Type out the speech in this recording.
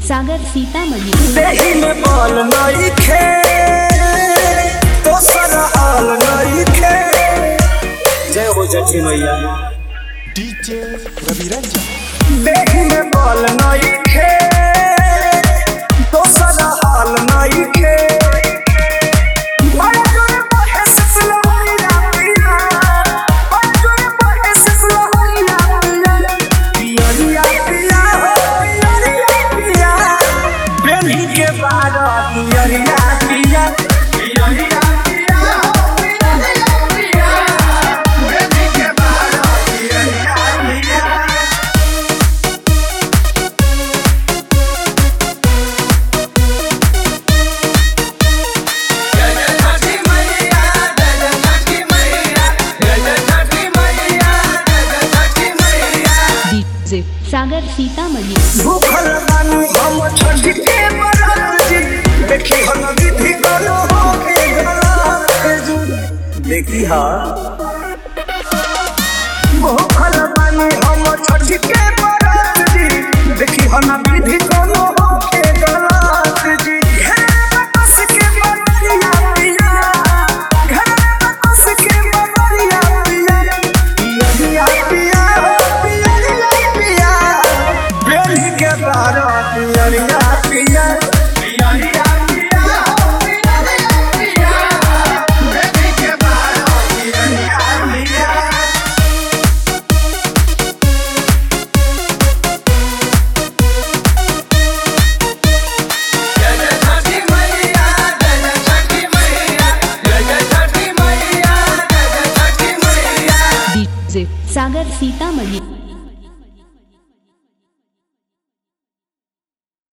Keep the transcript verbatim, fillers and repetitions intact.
सागर सीतामढ़ी। देही में बाल नइखे तो सरहाल नइखे। जय हो जठी मैया। डीजे रवि रंजन। देही में बाल नइखे तो सरहाल नइखे। सागर सीतामढ़ी। भूखल बानी हम छठ के बरात। देखी हम विधि करो हो के गला। देखी हा भूखल बानी हम छठ के बरात। देखी हम विधि करो हो के गला। सागर सीतामढ़ी।